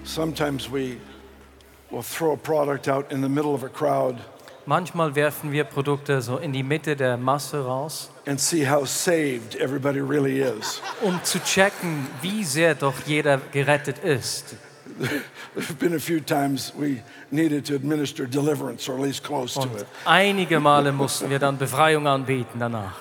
Sometimes we will throw a product out in the middle of a crowd Manchmal werfen wir Produkte so in die Mitte der Masse raus, and see how saved everybody really is. um zu checken, wie sehr doch jeder gerettet ist. There've been a few times we needed to administer deliverance, or at least close to Und it. einige Male mussten wir dann Befreiung anbieten danach.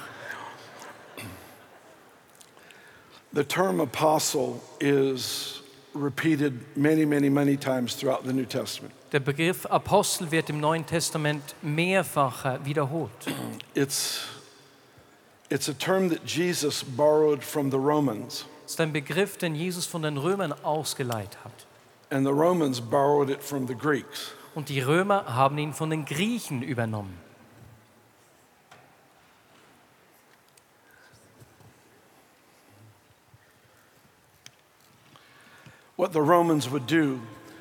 The term apostle is repeated many times throughout the New Testament. Der Begriff Apostel wird im Neuen Testament mehrfach wiederholt. It's a term that Jesus borrowed from the Romans, Es ist ein Begriff, den Jesus von den Römern ausgeleiht hat. and the Romans borrowed it from the Greeks. Und die Römer haben ihn von den Griechen übernommen. What the Romans would do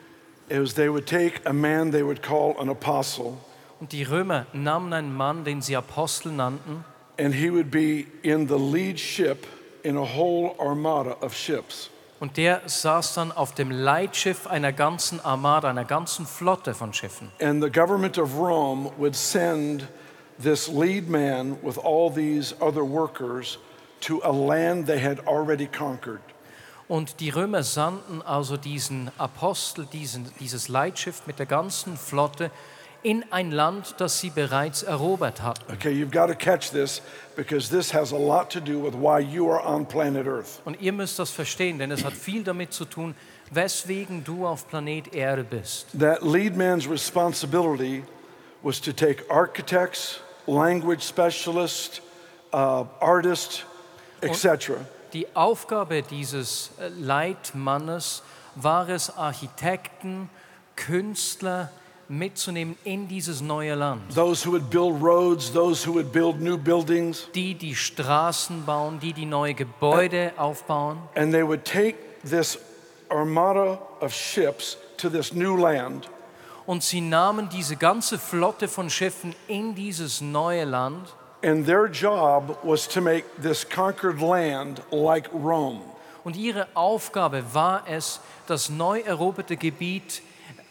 is they would take a man they would call an apostle, Und die Römer nahmen einen Mann, den sie Apostel nannten, and he would be in the lead ship in a whole armada of ships. und der saß dann auf dem Leitschiff einer ganzen Armada, einer ganzen Flotte von Schiffen. And the government of Rome would send this lead man with all these other workers to a land they had already conquered. Und die Römer sandten also diesen Apostel, dieses Leitschiff mit der ganzen Flotte in ein Land, das sie bereits erobert hatten. Okay, you've got to catch this because this has a lot to do with why you are on planet Earth. Und ihr müsst das verstehen, denn es hat viel damit zu tun, weswegen du auf Planet Erde bist. That lead man's responsibility was to take architects, language specialists, artists, etc. Die Aufgabe dieses Leitmannes war es, Architekten, Künstler mitzunehmen in dieses neue Land. Those who would build roads, those who would build new buildings, Die Straßen bauen, die neue Gebäude aufbauen. and they would take this armada of ships to this new land, Und sie nahmen diese ganze Flotte von Schiffen in dieses neue Land. and their job was to make this conquered land like Rome. Und ihre Aufgabe war es, das neu eroberte Gebiet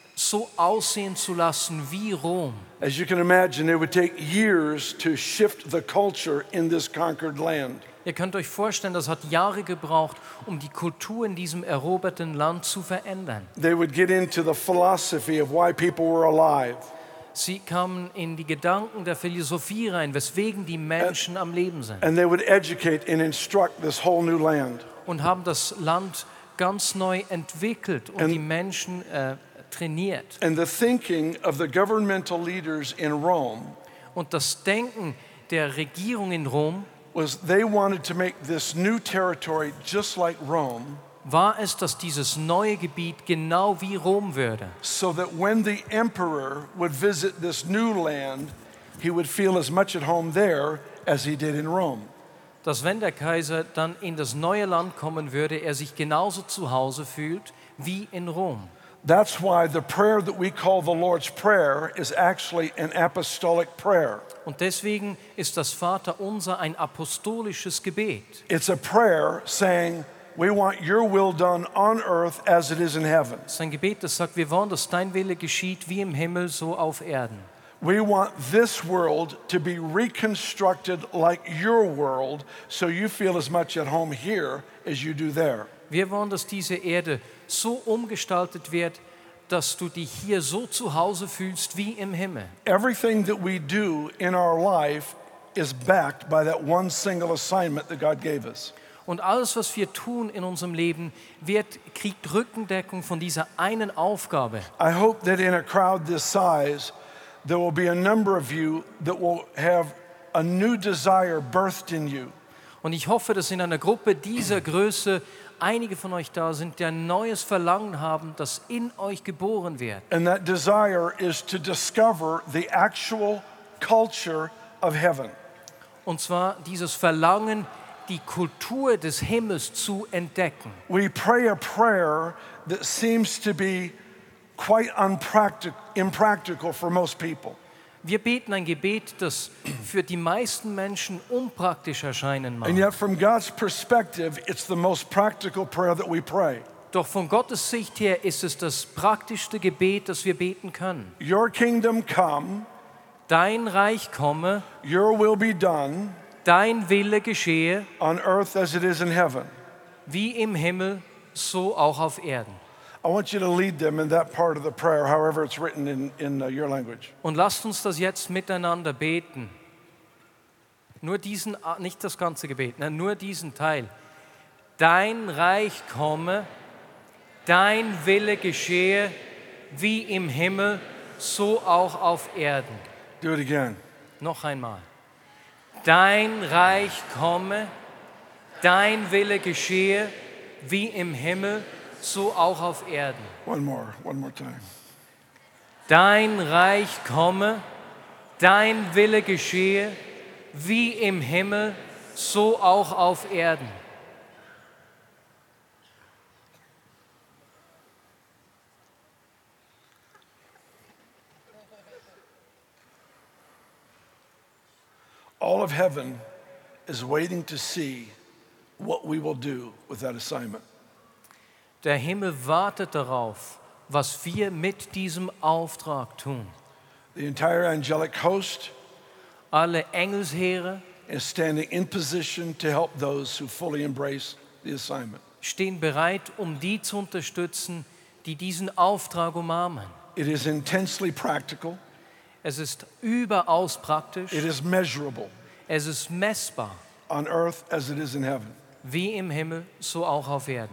so aussehen zu lassen wie Rom. As you can imagine, it would take years to shift the culture in this conquered land. Ihr könnt euch vorstellen, das hat Jahre gebraucht, um die Kultur in diesem eroberten Land zu verändern. They would get into the philosophy of why people were alive. Sie kamen in die Gedanken der Philosophie rein, weswegen die Menschen am Leben sind. And they would educate and instruct this whole new land. Und haben das Land ganz neu entwickelt und die Menschen trainiert. And the thinking of the governmental leaders in Rome Und das Denken der Regierung in Rom was they wanted to make this new territory just like Rome, war es, dass dieses neue Gebiet genau wie Rom würde. so that when the emperor would visit this new land, he would feel as much at home there as he did in Rome. Dass wenn der Kaiser dann in das neue Land kommen würde, er sich genauso zu Hause fühlt wie in Rom. That's why the prayer that we call the Lord's Prayer is actually an apostolic prayer. Und deswegen ist das Vaterunser ein apostolisches Gebet. It's a prayer saying, we want your will done on earth as it is in heaven. Es ist ein Gebet, das sagt, wir wollen, dass dein Wille geschieht wie im Himmel, so auf Erden. We want this world to be reconstructed like your world, so you feel as much at home here as you do there. Wir wollen, dass diese Erde so umgestaltet wird, dass du dich hier so zu Hause fühlst wie im Himmel. Everything that we do in our life is backed by that one single assignment that God gave us. Und alles, was wir tun in unserem Leben, kriegt Rückendeckung von dieser einen Aufgabe. I hope that in a crowd this size, there will be a number of you that will have a new desire birthed in you. Und ich hoffe, dass in einer Gruppe dieser Größe einige von euch da sind, die ein neues Verlangen haben, das in euch geboren wird. And that desire is to discover the actual culture of heaven. Und zwar dieses Verlangen, die Kultur des Himmels zu entdecken. We pray a prayer that seems to be quite impractical for most people. Wir beten ein Gebet, das für die meisten Menschen unpraktisch erscheinen mag. And yet from God's perspective, it's the most practical prayer that we pray. Doch von Gottes Sicht her ist es das praktischste Gebet, das wir beten können. Your kingdom come, Dein Reich komme, your will be done dein Wille geschehe, on earth as it is in heaven. wie im Himmel, so auch auf Erden. I want you to lead them in that part of the prayer, however it's written in your language. Und lasst uns das jetzt miteinander beten. Nur diesen, nicht das ganze Gebet, nur diesen Teil. Dein Reich komme, dein Wille geschehe, wie im Himmel, so auch auf Erden. Do it again. Noch einmal. Dein Reich komme, dein Wille geschehe, wie im Himmel, so auch auf Erden. One more time. Dein Reich komme, dein Wille geschehe, wie im Himmel, so auch auf Erden. All of heaven is waiting to see what we will do with that assignment. Der Himmel wartet darauf, was wir mit diesem Auftrag tun. The entire angelic host Alle Engelsheere is standing in position to help those who fully embrace the assignment. stehen bereit, die zu unterstützen, die diesen Auftrag umarmen. It is intensely practical. Es ist überaus praktisch, It is measurable es ist messbar, on earth as it is in heaven. wie im Himmel, so auch auf Erden.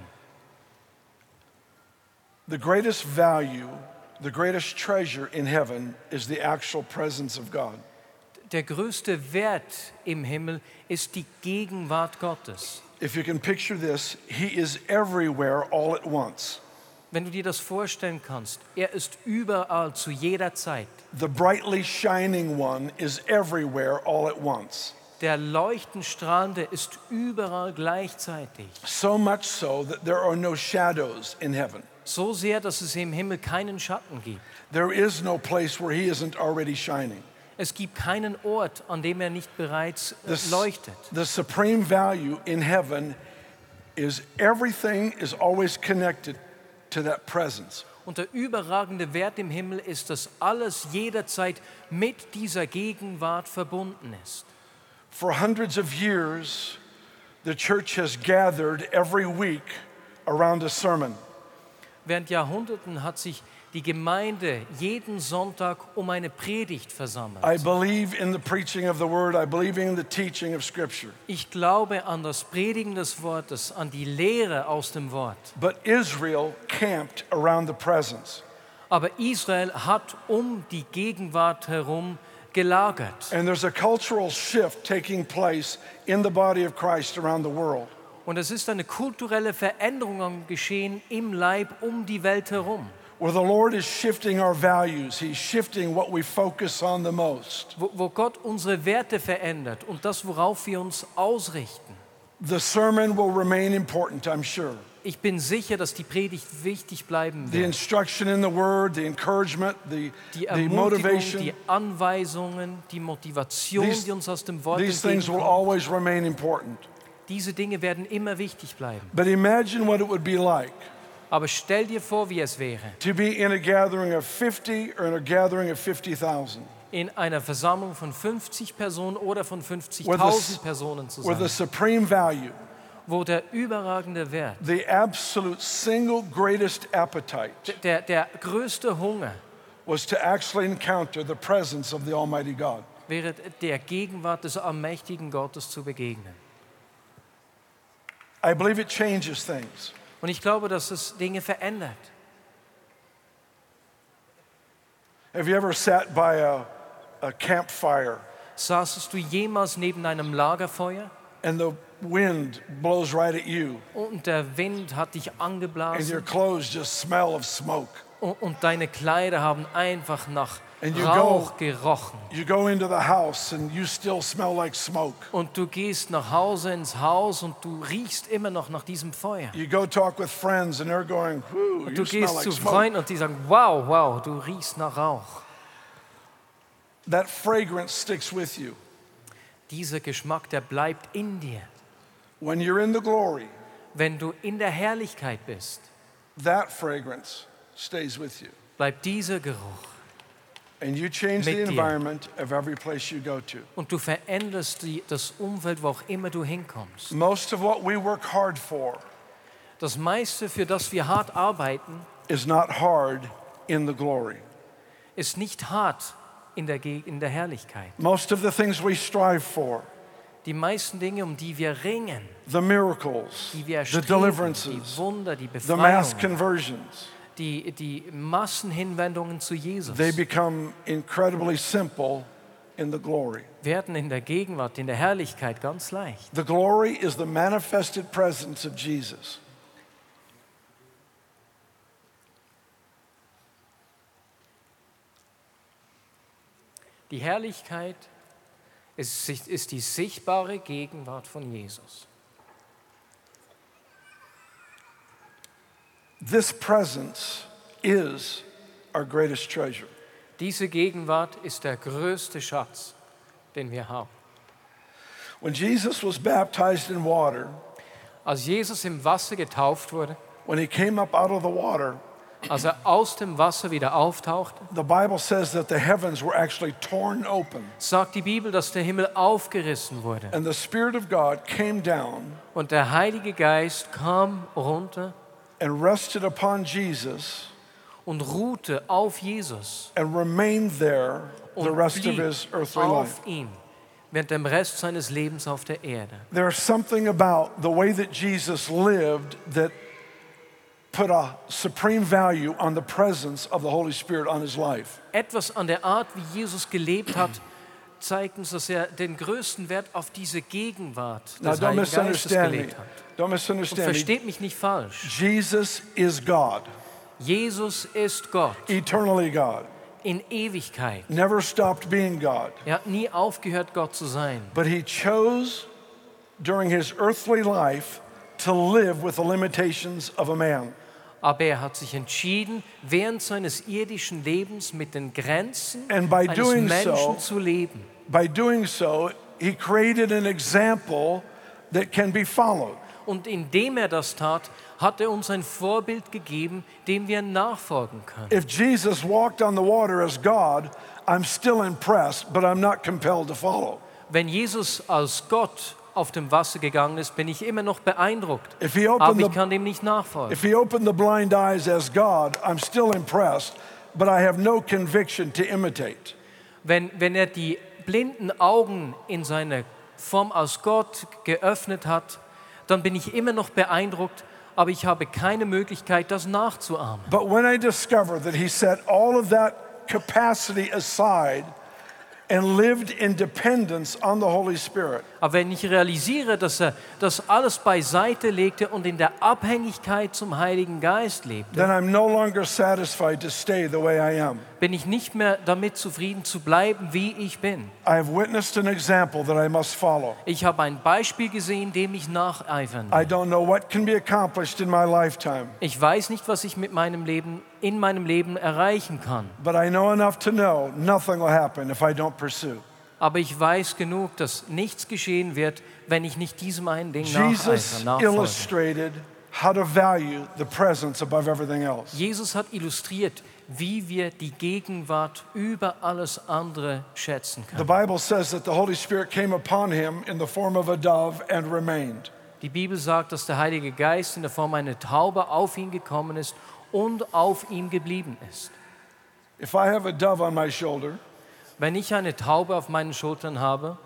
The greatest value, the greatest treasure in heaven is the actual presence of God. Der größte Wert im Himmel ist die Gegenwart Gottes. If you can picture this, He is everywhere all at once. Wenn du dir das vorstellen kannst, er ist überall zu jeder Zeit. The brightly shining one is everywhere all at once. Der leuchtend strahlende ist überall gleichzeitig. So much so that there are no shadows in heaven. So sehr, dass es im Himmel keinen Schatten gibt. There is no place where He isn't already shining. Es gibt keinen Ort, an dem er nicht bereits leuchtet. The supreme value in heaven is everything is always connected to that presence. Und der überragende Wert im Himmel ist, dass alles jederzeit mit dieser Gegenwart verbunden ist. For hundreds of years, the church has gathered every week around a sermon. Während Jahrhunderten hat sich die Gemeinde jeden Sonntag eine Predigt versammelt. I believe in the preaching of the word. I believe in the teaching of Scripture. Ich glaube an das Predigen des Wortes, an die Lehre aus dem Wort. But Israel camped around the presence. Aber Israel hat die Gegenwart herum gelagert. And there's a cultural shift taking place in the body of Christ around the world. Und es ist eine kulturelle Veränderung geschehen im Leib die Welt herum. Where the Lord is shifting our values. He's shifting what we focus on the most. Wo Gott unsere Werte verändert und das, worauf wir uns ausrichten. The sermon will remain important, I'm sure. Ich bin sicher, dass die Predigt wichtig bleiben The wird. instruction in the word, the encouragement, Die the Ermutigung, motivation, die Anweisungen, die Motivation, die uns aus dem Wort these things will entgegenkommt. always remain important. Diese Dinge werden immer wichtig bleiben. But imagine what it would be like Aber stell dir vor, wie es wäre, to be in a gathering of 50 or in a gathering of 50,000, in einer Versammlung von 50 Personen oder von where 50.000 Personen zu the sein, supreme value, wo der überragende Wert, the absolute single greatest appetite der größte Hunger was to actually encounter the presence of the Almighty God. wäre, der Gegenwart des allmächtigen Gottes zu begegnen. I believe it changes things. Und ich glaube, dass es Dinge verändert. Have you ever sat by a campfire Saßest du jemals neben einem Lagerfeuer and the wind blows right at you und der Wind hat dich and your angeblasen clothes just smell of smoke? und deine Kleider haben einfach nach And you Rauch gerochen? You go into the house and you still smell like smoke. Und du gehst nach Hause ins Haus und du riechst immer noch nach diesem Feuer. You go talk with friends and they're going, "Whoo, Und you du smell gehst like zu smoke." Freunden und die sagen, wow, du riechst nach Rauch. That fragrance sticks with you. Dieser Geschmack, der bleibt in dir. When you're in the glory, Wenn du in der Herrlichkeit bist, that fragrance stays with you. bleibt dieser Geruch. And you change the Mit dir. environment of every place you go to. Und du veränderst das Umfeld, wo auch immer du hinkommst. Most of what we work hard for Das meiste, für das wir hart arbeiten, is not hard in the glory. ist nicht hart in der Herrlichkeit. Most of the things we strive for, Die meisten Dinge, um die wir ringen, the miracles, die wir the erstreben, die deliverances, Wunder, die the mass Befreiungen, conversions, die Massenhinwendungen zu Jesus, they become incredibly simple in the glory. werden in der Gegenwart, in der Herrlichkeit ganz leicht. The glory is the manifested presence of Jesus. Die Herrlichkeit ist die sichtbare Gegenwart von Jesus. This presence is our greatest treasure. Diese Gegenwart ist der größte Schatz, den wir haben. When Jesus was baptized in water, Als Jesus im Wasser getauft wurde, when he came up out of the water, als aus dem Wasser wieder auftauchte, the Bible says that the heavens were actually torn open sagt die Bibel, dass der Himmel aufgerissen wurde. and the Spirit of God came down Und der Heilige Geist kam runter and rested upon Jesus und ruhte auf Jesus and remained there the und rest of blieb his earthly life. auf ihm während dem Rest seines Lebens auf der Erde. There's something about the way that Jesus lived that put a supreme value on the presence of the Holy Spirit on his life. Etwas an der Art, wie Jesus gelebt hat, zeigt uns, dass er den größten Wert auf diese Gegenwart Now des don't Heiligen Geistes misunderstand me. gelegt hat. Don't Und misunderstand me. versteht mich nicht falsch. Jesus is God, Jesus ist Gott eternally God. in Ewigkeit. Never stopped being God. Er hat nie aufgehört, Gott zu sein. But he chose during his earthly life to live with the limitations of a man. Aber er hat sich entschieden, während seines irdischen Lebens mit den Grenzen And by eines doing Menschen so- zu leben. By doing so, he created an example that can be followed. Und indem er das tat, hat er uns ein Vorbild gegeben, dem wir nachfolgen können. If Jesus walked on the water as God, I'm still impressed, but I'm not compelled to follow. Wenn Jesus als Gott auf dem Wasser gegangen ist, bin ich immer noch beeindruckt. If he Aber opened ich the, kann dem nicht nachfolgen. if he opened the blind eyes as God, I'm still impressed, but I have no conviction to imitate. Wenn er die blinden Augen in seiner Form als Gott geöffnet hat, dann bin ich immer noch beeindruckt, aber ich habe keine Möglichkeit, das nachzuahmen. But when I discover that he set all of that capacity aside and lived in dependence on the Holy Spirit, Aber wenn ich realisiere, dass er das alles beiseite legte und in der Abhängigkeit zum Heiligen Geist lebte, then I'm no longer satisfied to stay the way I am. bin ich nicht mehr damit zufrieden zu bleiben, wie ich bin. I have witnessed an example that I must follow. Ich habe ein Beispiel gesehen, dem ich nacheifern will. I don't know what can be accomplished in my lifetime, Ich weiß nicht, was ich mit in meinem Leben erreichen kann. but I know enough to know nothing will happen if I don't pursue. Aber ich weiß genug, dass nichts geschehen wird, wenn ich nicht diesem einen Ding Jesus nachfolge. illustrated how to value the presence above everything else. Jesus hat illustriert, wie wir die Gegenwart über alles andere schätzen The können. Bible says that the Holy Spirit came upon him in the form of a dove and remained. Die Bibel sagt, dass der Heilige Geist in der Form einer Taube auf ihn gekommen ist und auf ihm geblieben ist. If I have a dove on my shoulder, Wenn ich eine Taube auf meinen Schultern habe,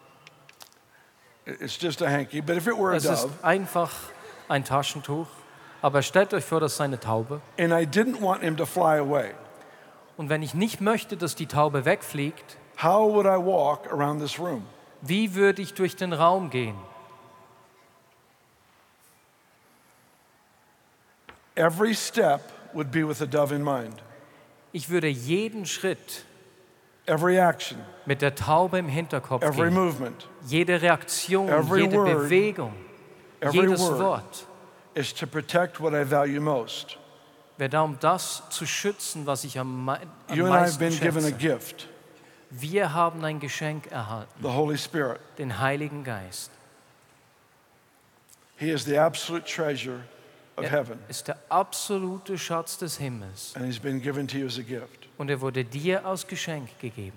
it's just a hanky, but if it were a es ist dove einfach ein Taschentuch. Aber stellt euch vor, das ist eine Taube. and I didn't want him to fly away, Und wenn ich nicht möchte, dass die Taube wegfliegt, how would I walk around this room? wie würde ich durch den Raum gehen? Every step would be with the dove in mind. Ich würde jeden Schritt Every action, mit der Taube im Hinterkopf every gehen. movement, Jede Reaktion, every jede word, Bewegung, every jedes word Wort is to protect what I value most. wäre da, um das zu schützen, was ich am You and I have meisten been given a schätze. gift, Wir haben ein Geschenk erhalten, the Holy Spirit. den Heiligen Geist. He is the absolute treasure of Er heaven, ist der absolute Schatz des Himmels. and he's been given to you as a gift. Und er wurde dir als Geschenk gegeben.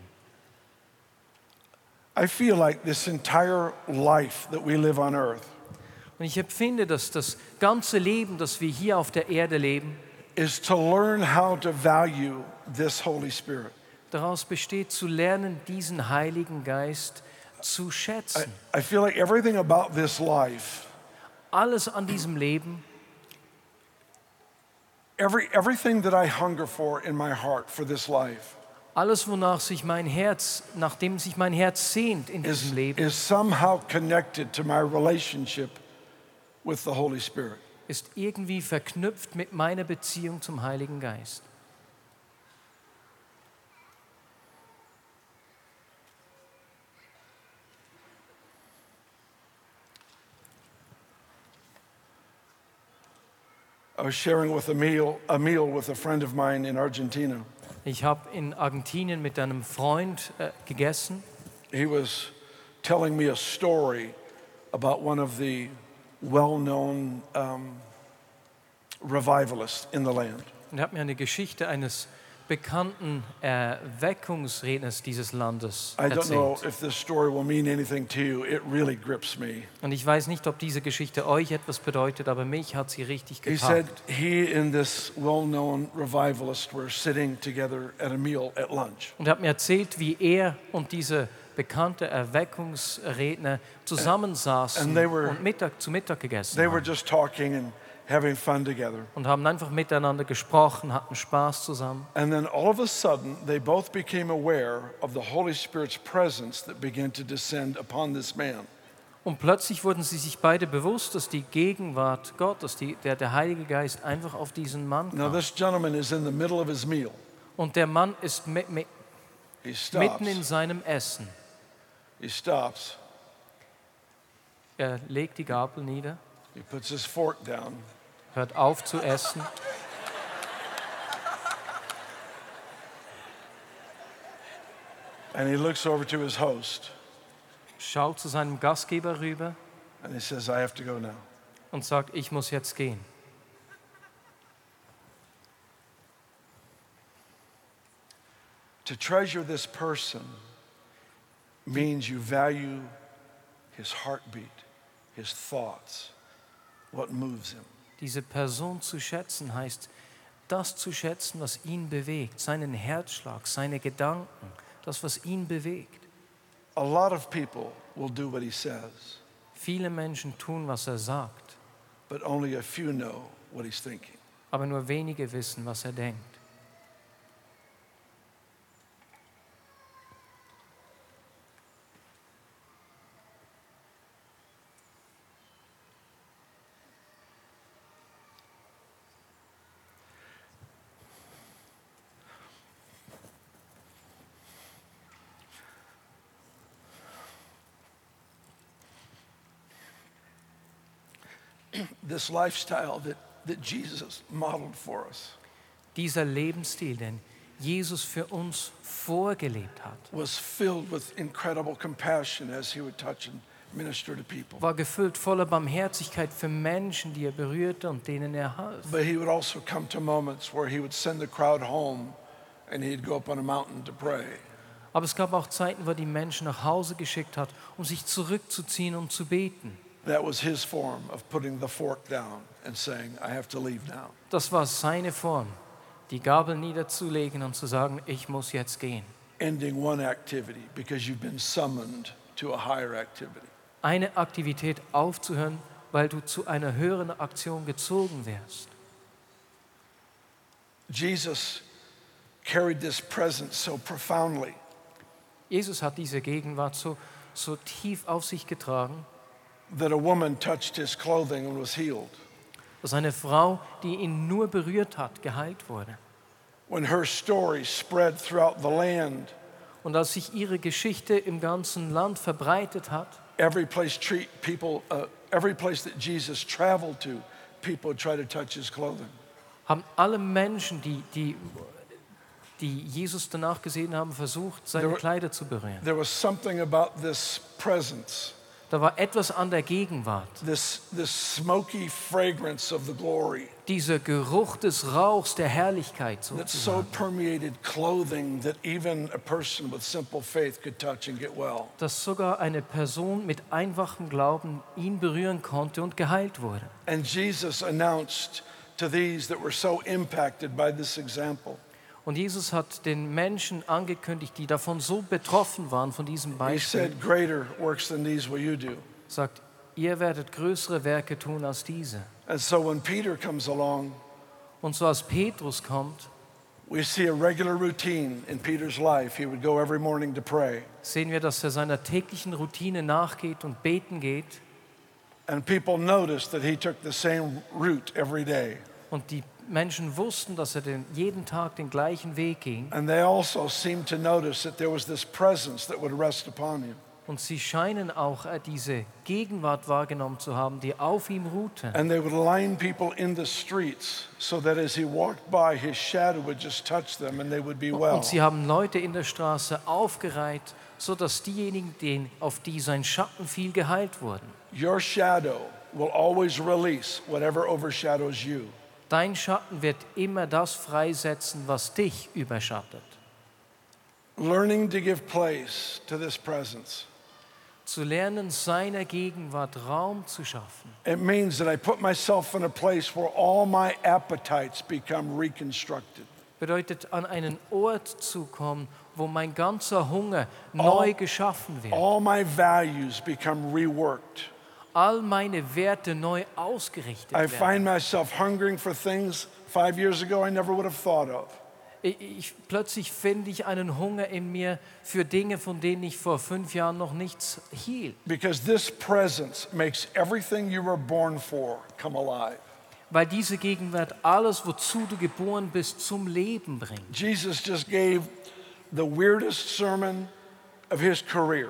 I feel like this entire life that we live on earth Und ich empfinde, dass das ganze Leben, das wir hier auf der Erde leben, is to learn how to value this Holy Spirit. daraus besteht, zu lernen, diesen Heiligen Geist zu schätzen. I feel like everything about this life, Alles an diesem Leben, everything that I hunger for in my heart for this life alles, nachdem sich mein Herz sehnt in diesem Leben, is somehow connected to my relationship with the Holy Spirit. ist irgendwie verknüpft mit meiner Beziehung zum Heiligen Geist. I was sharing with a meal with a friend of mine in Argentina. Ich habe in Argentinien mit einem Freund gegessen. He was telling me a story about one of the well-known revivalists in the land. Und er hat mir eine Geschichte eines bekannten Erweckungsredners dieses Landes I don't know erzählt. if this story will mean anything to you. It really grips me. Und ich weiß nicht, ob diese Geschichte euch etwas bedeutet, aber mich hat sie richtig He said gepackt. he and this well-known revivalist were sitting together at a meal at lunch. Und er hat mir erzählt, wie er und diese bekannte Erweckungsredner zusammensaßen and they were- und zu Mittag gegessen They were haben. just talking and having fun together. Und haben einfach miteinander gesprochen, hatten Spaß zusammen. And then all of a sudden, they both became aware of the Holy Spirit's presence that began to descend upon this man. Und plötzlich wurden sie sich beide bewusst, dass die Gegenwart Gottes, der Heilige Geist einfach auf diesen Mann Now, kam. this gentleman is in the middle of his meal. Und der Mann ist He mitten in stops. seinem Essen. He stops. Er legt die Gabel nieder, He puts his fork down. hört auf zu essen And he looks over to his host schaut zu seinem Gastgeber rüber and he says, I have to go now. und sagt, ich muss jetzt gehen. To treasure this person means you value his heartbeat, his thoughts, what moves him. Diese Person zu schätzen heißt, das zu schätzen, was ihn bewegt, seinen Herzschlag, seine Gedanken, das, was ihn bewegt. A lot of people will do what he says, Viele Menschen tun, was er sagt, but only a few know what he's thinking. aber nur wenige wissen, was er denkt. This lifestyle that Jesus modeled for us Dieser Lebensstil, den Jesus für uns vorgelebt hat, was filled with incredible compassion as he would touch and minister to people. war gefüllt voller Barmherzigkeit für Menschen, die er berührte und denen er half. But he would also come to moments where he would send the crowd home and he'd go up on a mountain to pray. Aber es gab auch Zeiten, wo er die Menschen nach Hause geschickt hat, um sich zurückzuziehen und zu beten. That was his form of putting the fork down and saying, I have to leave now. Das war seine Form, die Gabel niederzulegen und zu sagen, ich muss jetzt gehen. Ending one activity because you've been summoned to a higher activity. Eine Aktivität aufzuhören, weil du zu einer höheren Aktion gezogen wirst. Jesus carried this presence so profoundly Jesus hat diese Gegenwart so tief auf sich getragen, that a woman touched his clothing and was healed. dass eine Frau, die ihn nur berührt hat, geheilt wurde. When her story spread throughout the land, Und als sich ihre Geschichte im ganzen Land verbreitet hat, every place that Jesus traveled to, people would try to touch his clothing. haben alle Menschen, die Jesus danach gesehen haben, versucht, seine There were- Kleider zu berühren. There was something about this presence Da war etwas an der Gegenwart. this smoky fragrance of the glory Dieser Geruch des Rauchs der Herrlichkeit that so sozusagen. permeated clothing that even a person with simple faith could touch and get well. Dass sogar eine Person mit einfachem Glauben ihn berühren konnte und geheilt wurde. And Jesus announced to these that were so impacted by this example, Und Jesus hat den Menschen angekündigt, die davon so betroffen waren, von diesem he Beispiel, said, greater works than these will you do. sagt, ihr werdet größere Werke tun als diese. And so when Peter comes along, Und so als Petrus kommt, we see a regular routine in Peter's life. He would go every morning to pray. sehen wir, dass er seiner täglichen Routine nachgeht und beten geht. And people noticed that he took the same route every day. Und die Menschen wussten, dass er jeden Tag den gleichen Weg ging. And they also seemed to notice that there was this presence that would rest upon him. Und sie scheinen auch diese Gegenwart wahrgenommen zu haben, die auf ihm ruhte. And they would line people in the streets so that as he walked by, his shadow would just touch them and they would be well. Und sie haben Leute in der Straße aufgereiht, sodass diejenigen, auf die sein Schatten fiel, geheilt wurden. Your shadow will always release whatever overshadows you. Dein Schatten wird immer das freisetzen, was dich überschattet. Learning to give place to this presence. Zu lernen, seiner Gegenwart Raum zu schaffen. It means that I put myself in a place where all my appetites become reconstructed. Bedeutet, an einen Ort zu kommen, wo mein ganzer Hunger neu geschaffen wird. All my values become reworked. All meine Werte neu ausgerichtet I werden. find myself hungering for things 5 years ago I never would have thought of. Plötzlich finde ich einen Hunger in mir für Dinge, von denen ich vor 5 Jahren noch nichts hielt. Because this presence makes everything you were born for come alive. Weil diese Gegenwart alles, wozu du geboren bist, zum Leben bringt. Jesus just gave the weirdest sermon of his career.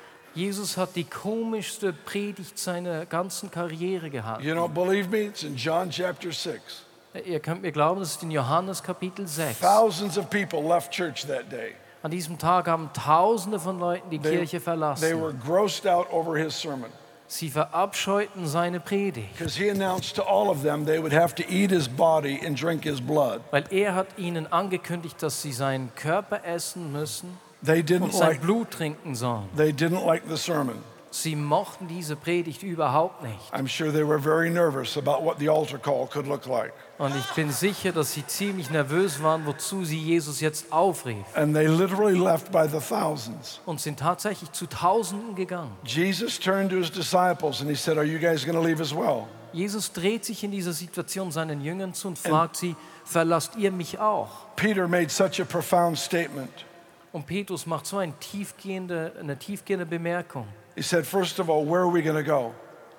Jesus hat die komischste Predigt seiner ganzen Karriere gehalten. You don't believe me? It's in John chapter 6. Ihr könnt mir glauben, das ist in Johannes Kapitel 6. Thousands of people left church that day. An diesem Tag haben Tausende von Leuten die Kirche They verlassen. were grossed out over his sermon. Sie verabscheuten seine Predigt, Because he announced to all of them they would have to eat his body and drink his blood. weil er hat ihnen angekündigt, dass sie seinen Körper essen müssen They und didn't sein like, Blut trinken sollen. they didn't like the sermon. Sie mochten diese Predigt überhaupt nicht. I'm sure they were very nervous about what the altar call could look like. Und ich bin sicher, dass sie ziemlich nervös waren, wozu sie Jesus jetzt aufrief. And they literally left by the thousands. Und sind tatsächlich zu Tausenden gegangen. Jesus turned to his disciples and he said, "Are you guys going to leave as well?" Jesus dreht sich in dieser Situation seinen Jüngern zu und fragt sie, verlasst ihr mich auch? Peter made such a profound statement. Und Petrus macht so eine tiefgehende Bemerkung. He said, first of all, where are we going to go?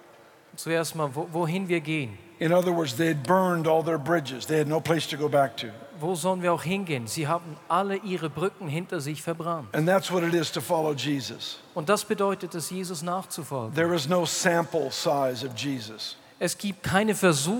Zuerst mal, wohin wir gehen. In other words, they had burned all their bridges. They had no place to go back to. Wo sollen wir auch hingehen? Sie haben alle ihre Brücken hinter sich verbrannt. And that's what it is to follow Jesus. Und das bedeutet es, Jesus nachzufolgen. There is no sample size of Jesus. Es gibt keine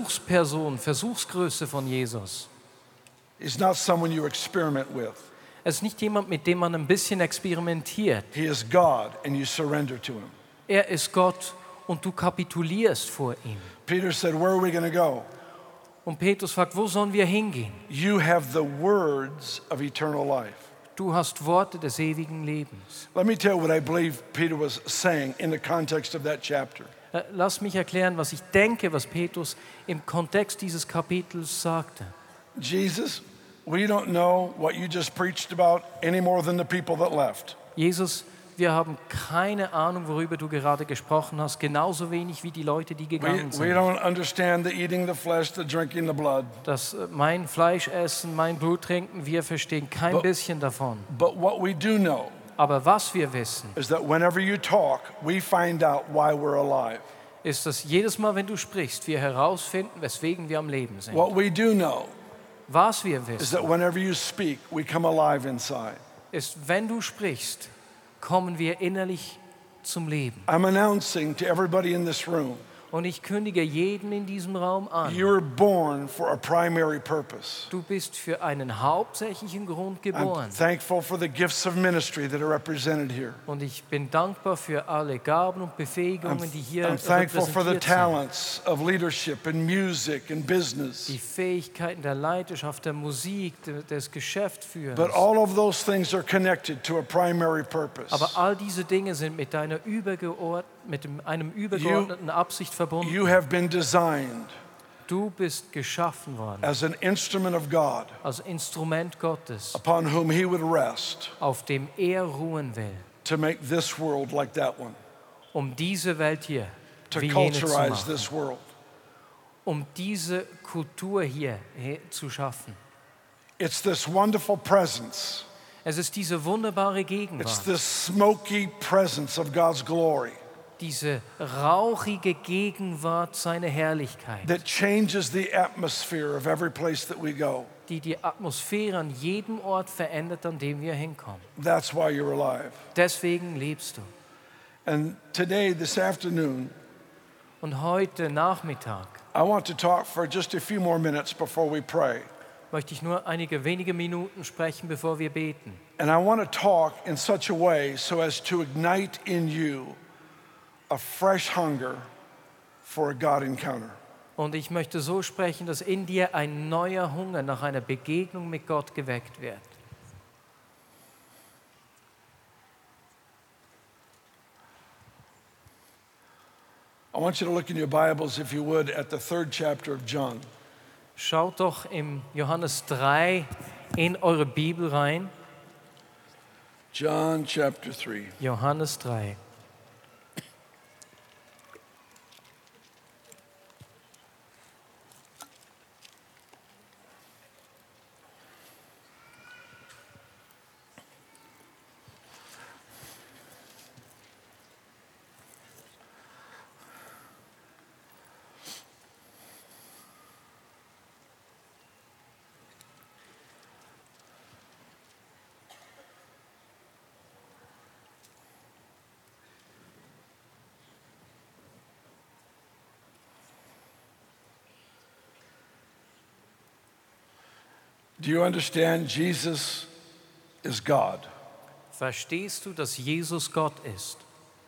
Versuchsgröße von Jesus. He's not someone you experiment with. Es ist nicht jemand, mit dem man ein bisschen experimentiert. He is God and you surrender to him. Er ist Gott und du kapitulierst vor ihm. Peter said, where are we going to go? Und Petrus fragt, wo sollen wir hingehen? You have the words of eternal life. Du hast Worte des ewigen Lebens. Let me tell you what I believe Peter was saying in the context of that chapter. Lass mich erklären, was ich denke, was Petrus im Kontext dieses Kapitels sagte. Jesus, we don't know what you just preached about any more than the people that left. Jesus, wir haben keine Ahnung, worüber du gerade gesprochen hast, genauso wenig wie die Leute, die gegangen We sind. don't understand the eating the flesh, the drinking the blood. Das mein Fleisch essen, mein Blut trinken, wir verstehen kein bisschen davon. But what we do know Aber was wir wissen, is that whenever you talk, we find out why we're alive. ist, dass jedes Mal, wenn du sprichst, wir herausfinden, weswegen wir am Leben sind. What we do know Was wir is wissen, that whenever you speak, we come alive inside. ist, wenn du sprichst, kommen wir innerlich zum Leben. I'm announcing to everybody in this room, Und ich kündige jeden in diesem Raum an. You were born for a primary purpose. Du bist für einen hauptsächlichen Grund geboren. I'm thankful for the gifts of ministry that are represented here. Und ich bin dankbar für alle Gaben und Befähigungen, die hier I'm thankful for the repräsentiert sind. talents of leadership and music and business. Die Fähigkeiten der Leiterschaft, der Musik, des Geschäftsführens. But all of those things are connected to a primary purpose. Aber all diese Dinge sind mit einem übergeordneten Absicht verbunden. You have been designed Du bist geschaffen worden as an instrument of God als Instrument Gottes, upon whom He would rest auf dem er ruhen will, to make this world like that one, um diese Welt hier to wie jene zu culturize machen, this world. um diese Kultur hier zu schaffen. It's this wonderful presence. Es ist diese wunderbare It's Gegenwart, this smoky presence of God's glory diese rauchige Gegenwart seiner Herrlichkeit, that changes the atmosphere of every place that we go. die die Atmosphäre an jedem Ort verändert, an dem wir hinkommen. That's why you're alive. Deswegen lebst du. And today, this afternoon, Und heute Nachmittag I want to talk for just a few more minutes before we pray. möchte ich nur einige wenige Minuten sprechen, bevor wir beten. And I want to talk in such a way so as to ignite in you a fresh hunger for a God encounter. Und ich möchte so sprechen, dass in dir ein neuer Hunger nach einer Begegnung mit Gott geweckt wird. I want you to look in your Bibles, if you would, at the 3rd chapter of John. Schaut doch im Johannes 3 in eure Bibel rein. John chapter 3. Johannes 3. Do you understand Jesus is God? Verstehst du, dass Jesus Gott ist?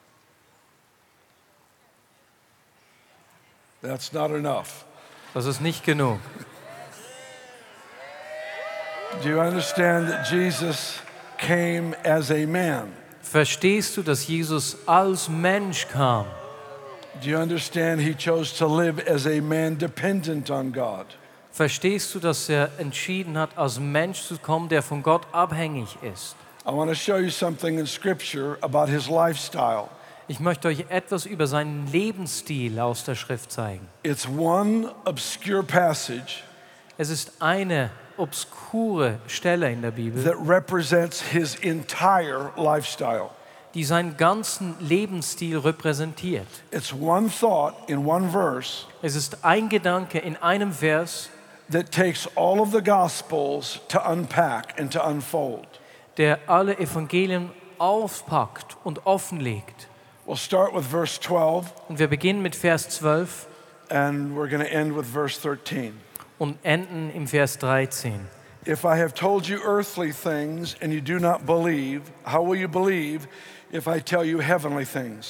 That's not enough. Das ist nicht genug. Do you understand that Jesus came as a man? Verstehst du, dass Jesus als Mensch kam? Do you understand he chose to live as a man dependent on God? Verstehst du, dass er entschieden hat, als Mensch zu kommen, der von Gott abhängig ist? I want to show you something in Scripture about his lifestyle. Ich möchte euch etwas über seinen Lebensstil aus der Schrift zeigen. It's one obscure passage Es ist eine obskure Stelle in der Bibel, that represents his entire lifestyle. die seinen ganzen Lebensstil repräsentiert. It's one thought in one verse Es ist ein Gedanke in einem Vers, that takes all of the Gospels to unpack and to unfold. der alle Evangelien aufpackt und offenlegt. We'll start with verse 12 Und wir beginnen mit Vers 12 and we're going to end with verse 13. und enden im Vers 13. If I have told you earthly things and you do not believe, how will you believe if I tell you heavenly things?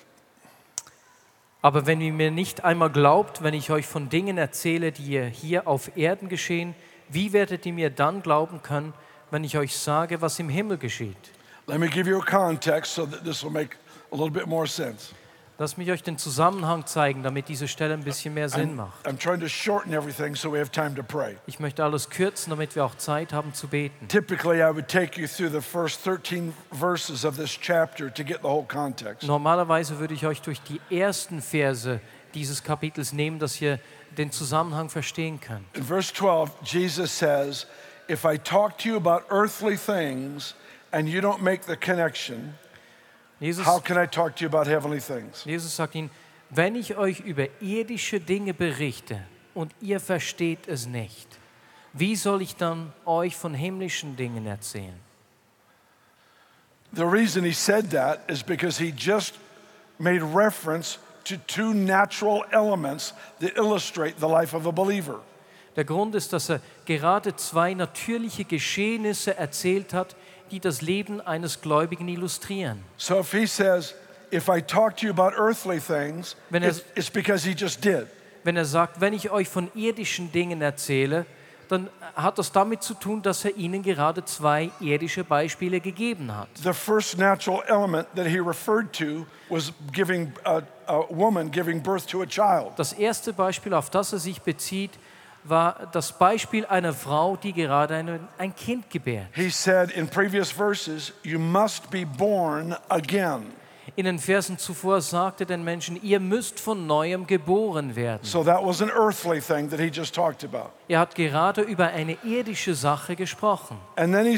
Aber wenn ihr mir nicht einmal glaubt, wenn ich euch von Dingen erzähle, die hier auf Erden geschehen, wie werdet ihr mir dann glauben können, wenn ich euch sage, was im Himmel geschieht? Let me give you a context so that this will make a little bit more sense. Lasst mich euch den Zusammenhang zeigen, damit diese Stelle ein bisschen mehr Sinn macht. I'm trying to shorten everything so we have time to pray. Ich möchte alles kürzen, damit wir auch Zeit haben zu beten. Typically, I would take you through the first 13 verses of this chapter to get the whole context. Normalerweise würde ich euch durch die ersten Verse dieses Kapitels nehmen, dass ihr den Zusammenhang verstehen könnt. In verse 12, Jesus says, if I talk to you about earthly things and you don't make the connection, how can I talk to you about heavenly things? Jesus sagt ihnen, wenn ich euch über irdische Dinge berichte und ihr versteht es nicht, wie soll ich dann euch von himmlischen Dingen erzählen? The reason he said that is because he just made reference to two natural elements that illustrate the life of a believer. Der Grund ist, dass er gerade zwei natürliche Geschehnisse erzählt hat, die das Leben eines Gläubigen illustrieren. So if he says, if I talk to you about earthly things, it's because he just did. Wenn er sagt, wenn ich euch von irdischen Dingen erzähle, dann hat das damit zu tun, dass er ihnen gerade zwei irdische Beispiele gegeben hat. The first natural element that he referred to was giving a woman giving birth to a child. Das erste Beispiel, auf das er sich bezieht, war das Beispiel einer Frau, die gerade ein Kind gebärt. He said in previous verses, you must be born again. In den Versen zuvor sagte den Menschen, ihr müsst von neuem geboren werden. So that was an earthly thing that he just talked about. Er hat gerade über eine irdische Sache gesprochen. And then he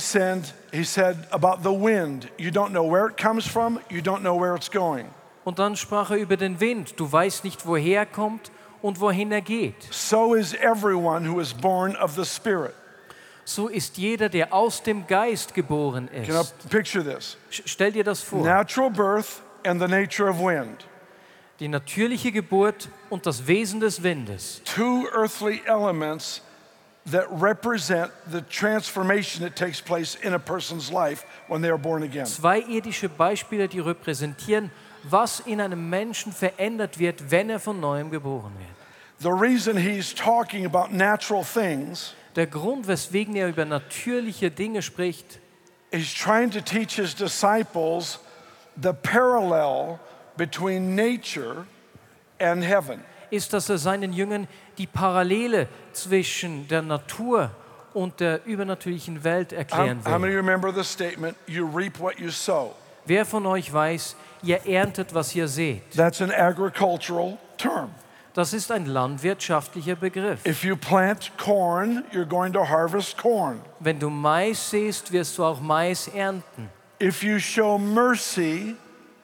said about the wind, you don't know where it comes from, you don't know where it's going. Und dann sprach er über den Wind. Du weißt nicht, woher er kommt und wohin er geht. So is everyone who is born of the Spirit. So ist jeder, der aus dem Geist geboren ist. Can I picture this? Stell dir das vor. Natural birth and the nature of wind. Die natürliche Geburt und das Wesen des Windes. Two earthly elements that represent the transformation that takes place in a person's life when they are born again. Zwei irdische Beispiele, die repräsentieren, was in einem Menschen verändert wird, wenn er von neuem geboren wird. The reason he's talking about natural things, der Grund, weswegen er über natürliche Dinge spricht, he's trying to teach his disciples the parallel between nature and heaven. Ist, dass er seinen Jüngern die Parallele zwischen der Natur und der übernatürlichen Welt erklären will. How many remember the statement, you reap what you sow? Wer von euch weiß, ihr erntet, was ihr seht? That's an agricultural term. Das ist ein landwirtschaftlicher Begriff. If you plant corn, you're going to harvest corn. Wenn du Mais säst, wirst du auch Mais ernten. If you show mercy,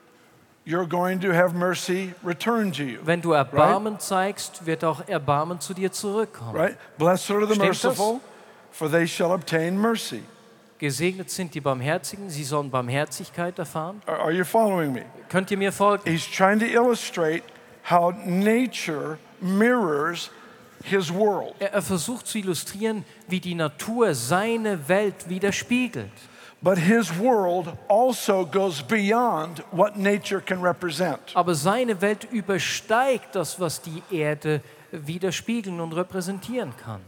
you're going to have mercy returned to you. Wenn du Erbarmen zeigst, wird auch Erbarmen zu dir zurückkommen. Right? Blessed are the merciful, for they shall obtain mercy. Gesegnet sind die Barmherzigen, sie sollen Barmherzigkeit erfahren. Are you following me? Könnt ihr mir folgen? He's trying to illustrate how nature mirrors his world. Er versucht zu illustrieren, wie die Natur seine Welt widerspiegelt. But his world also goes beyond what nature can represent. Aber seine Welt übersteigt das, was die Erde widerspiegeln und repräsentieren kann.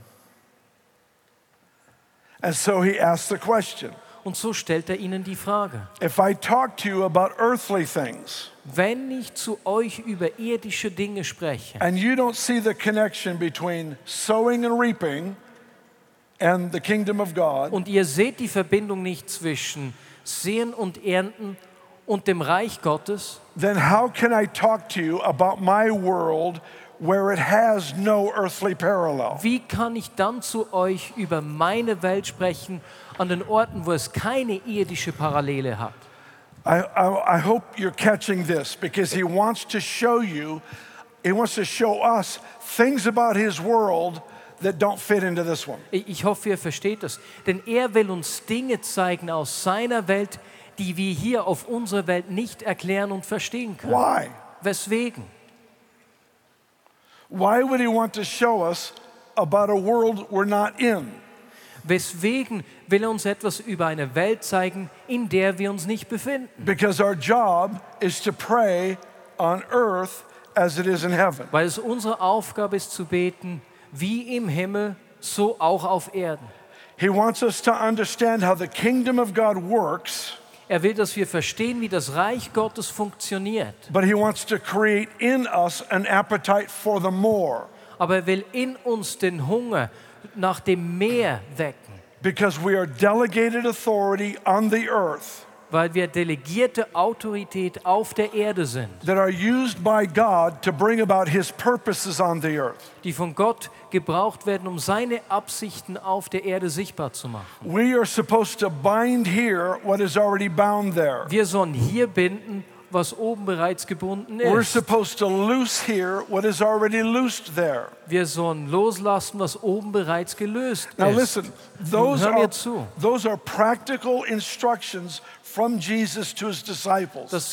And so he asks the question. Und so stellt er ihnen die Frage. If I talk to you about earthly things, wenn ich zu euch über irdische Dinge spreche, and you don't see the connection between sowing and reaping and the kingdom of God, und ihr seht die Verbindung nicht zwischen Säen und Ernten und dem Reich Gottes, then how can I talk to you about my world where it has no earthly parallel? Wie kann ich dann zu euch über meine Welt sprechen an den Orten, wo es keine irdische Parallele hat? I hope you're catching this, because he wants to show us things about his world that don't fit into this one. Ich hoffe, ihr versteht das. Denn er will uns Dinge zeigen aus seiner Welt, die wir hier auf unserer Welt nicht erklären und verstehen können. Why? Weswegen? Why would he want to show us about a world we're not in? Weswegen will er uns etwas über eine Welt zeigen, in der wir uns nicht befinden? Because our job is to pray on earth as it is in heaven. Weil es unsere Aufgabe ist zu beten, wie im Himmel, so auch auf Erden. He wants us to understand how the kingdom of God works. Er will, dass wir verstehen, wie das Reich Gottes funktioniert. But he wants to create in us an appetite for the more. Aber er will in uns den Hunger nach dem Meer wecken. Because we are delegated authority on the earth. Weil wir delegierte Autorität auf der Erde sind. That are used by God to bring about his purposes on the earth. Die von Gott gebraucht werden, um seine Absichten auf der Erde sichtbar zu machen. We are supposed to bind here what is already bound there. Wir sollen hier binden, was oben bereits gebunden We're ist. supposed to loose here what is already loosed there. Wir sollen loslassen, was oben bereits gelöst Now ist. listen, those Hör mir zu. are practical instructions from Jesus to his disciples. Das sind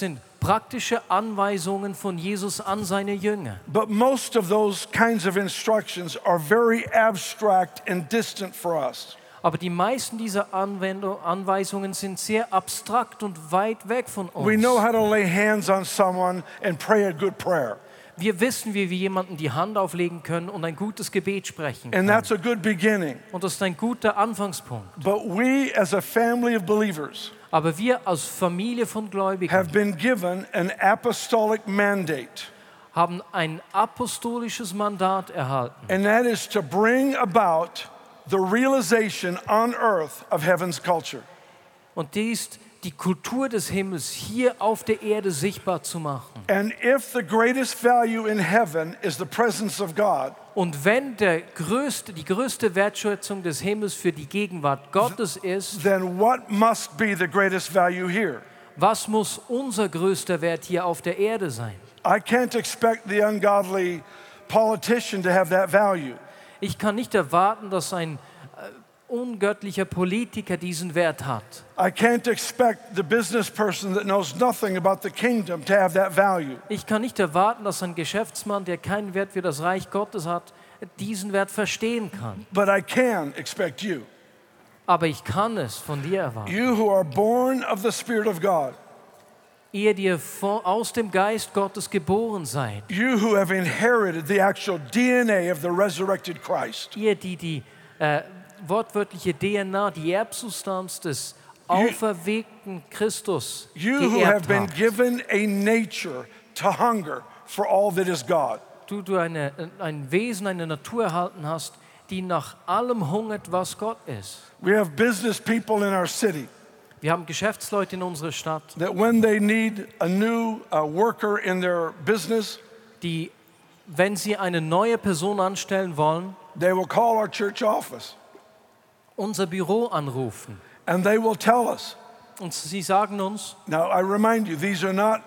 praktische Anweisungen von Jesus an seine Jünger. But most of those kinds of instructions are very abstract and distant for us. Aber die meisten dieser Anweisungen sind sehr abstrakt und weit weg von uns. We know how to lay hands on someone and pray a good prayer. Wir wissen, wie wir jemandem die Hand auflegen können und ein gutes Gebet sprechen And können. that's a good beginning. Und das ist ein guter Anfangspunkt. But we as a family of believers Aber wir als Familie von Gläubigen have been given an apostolic mandate. haben ein apostolisches Mandat erhalten. And that is to bring about the realization on earth of heaven's culture. Und dies ist die Kultur des Himmels hier auf der Erde sichtbar zu machen. And if the greatest value in heaven is the presence of God, Und wenn die größte Wertschätzung des Himmels für die Gegenwart Gottes ist, then what must be the greatest value here? was muss unser größter Wert hier auf der Erde sein? I can't expect the ungodly politician to have that value. Ich kann nicht erwarten, dass ein ungöttlicher Politiker diesen Wert hat. I can't expect the business person that knows nothing about the kingdom to have that value. Ich kann nicht erwarten, dass ein Geschäftsmann, der keinen Wert für das Reich Gottes hat, diesen Wert verstehen kann. But I can expect you. Aber ich kann es von dir erwarten. You who are born of the Spirit of God. Ihr, die aus dem Geist Gottes geboren seid. You who have inherited the actual DNA of the resurrected Christ. Ihr, die wortwörtliche DNA, die Erbsubstanz des auferweckten Christus You who have geerbt been habt. given a nature to hunger for all that is God. Du ein Wesen, eine Natur erhalten hast, die nach allem hungert, was Gott ist. We have business people in our city Wir haben Geschäftsleute in unserer Stadt, that when they need a new worker in their business, die, wenn sie eine neue Person anstellen wollen, they will call our church office unser Büro anrufen. and they will tell us. Und sie sagen uns, Now I remind you, these are not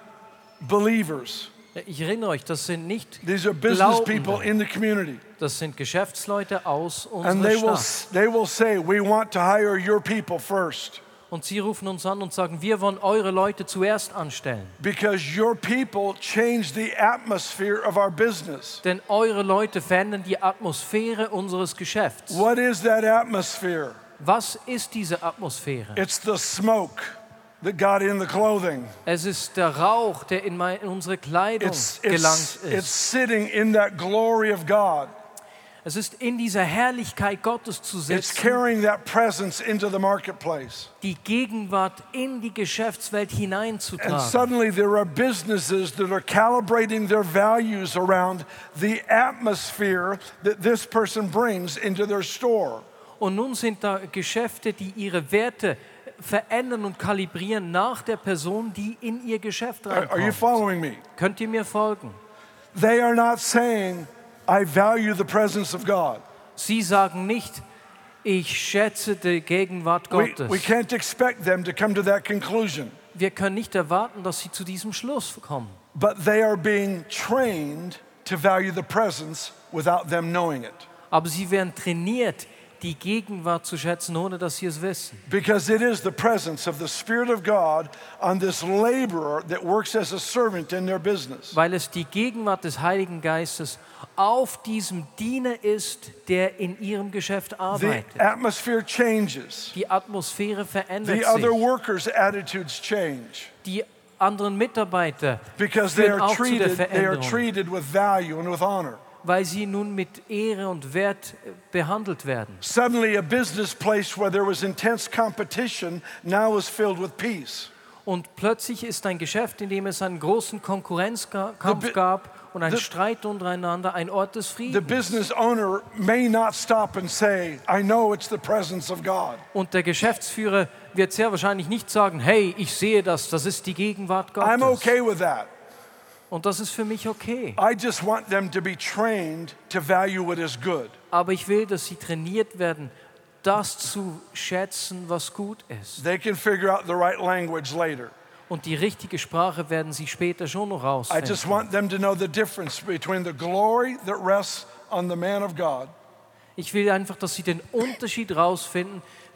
believers. ich erinnere euch, das sind nicht These are business people Glaubende, in the community. das sind Geschäftsleute aus And unserer Stadt. they will say, we want to hire your people first Und sie rufen uns an und sagen, wir wollen eure Leute zuerst anstellen. because your people change the atmosphere of our business. Denn eure Leute verändern die Atmosphäre unseres Geschäfts. What is that atmosphere? Was ist diese Atmosphäre? It's the smoke that got in the clothing. Es ist der Rauch, der in unsere Kleidung gelangt It's ist. sitting in that glory of God. Es ist in dieser Herrlichkeit Gottes zu It's sitzen, carrying that presence into the marketplace. die Gegenwart in die Geschäftswelt And hineinzutragen. suddenly there are businesses that are calibrating their values around the atmosphere that this person brings into their store. Und nun sind da Geschäfte, die ihre Werte verändern und kalibrieren nach der Person, die in ihr Geschäft Are you reinkommt. following me? Könnt ihr mir folgen? They are not saying, I value the presence of God. Sie sagen nicht, ich schätze die Gegenwart Gottes. We can't expect them to come to that conclusion. Wir können nicht erwarten, dass sie zu diesem Schluss kommen. But they are being trained to value the presence without them knowing it. Aber sie werden trainiert, die Gegenwart zu schätzen, ohne dass sie es wissen. Because it is the presence of the Spirit of God on this laborer that works as a servant in their business. Weil es die Gegenwart des Heiligen Geistes auf diesem Diener ist, der in ihrem Geschäft The arbeitet. atmosphere changes. Die Atmosphäre verändert The other sich. workers' attitudes change. Die anderen Mitarbeiter Because they führen are auch zu der Veränderung, treated with value and with honor. weil sie nun mit Ehre und Wert behandelt werden. Suddenly a business place where there was intense competition now is filled with peace. Und plötzlich ist ein Geschäft, in dem es einen großen Konkurrenzkampf The- gab und einen the- Streit untereinander, ein Ort des The Friedens. business owner may not stop and say, I know it's the presence of God. Und der Geschäftsführer wird sehr wahrscheinlich nicht sagen, hey, ich sehe das ist die Gegenwart Gottes. I'm okay with that. Und das ist für mich okay. I just want them to be trained to value what is good. Aber ich will, dass sie trainiert werden, das zu schätzen, was gut ist. They can figure out the right language later. Und die richtige Sprache werden sie später schon noch I just rausfinden. want them to know the difference between the glory that rests on the man of God Ich will einfach, dass sie den Unterschied rausfinden